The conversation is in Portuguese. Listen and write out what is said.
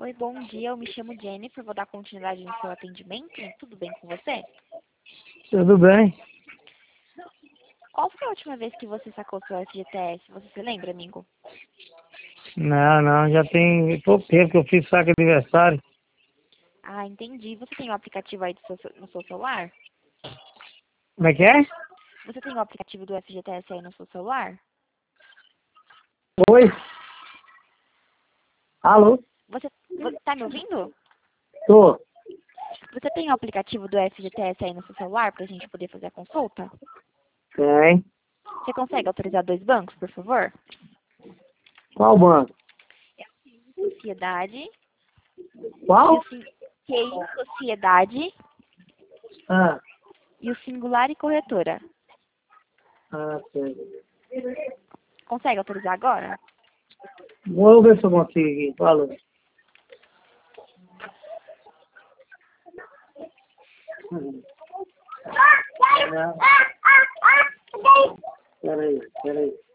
Oi, bom dia. Eu me chamo Jennifer. Vou dar continuidade no seu atendimento. Tudo bem com você? Tudo bem? Qual foi a última vez que você sacou seu FGTS? Você se lembra, amigo? Não, já tem pouco tempo que eu fiz saque de aniversário. Ah, entendi. Você tem o aplicativo aí no seu celular? Como é que é? Você tem o aplicativo do FGTS aí no seu celular? Oi? Alô? Você tá me ouvindo? Tô. Você tem o aplicativo do FGTS aí no seu celular pra gente poder fazer a consulta? Tem. Você consegue autorizar 2 bancos, por favor? Qual banco? Sociedade. Qual? QI Sociedade Ah, e o Singular e Corretora. sei. Consegue autorizar agora? Vou ver se eu consigo aqui. Falou. Peraí.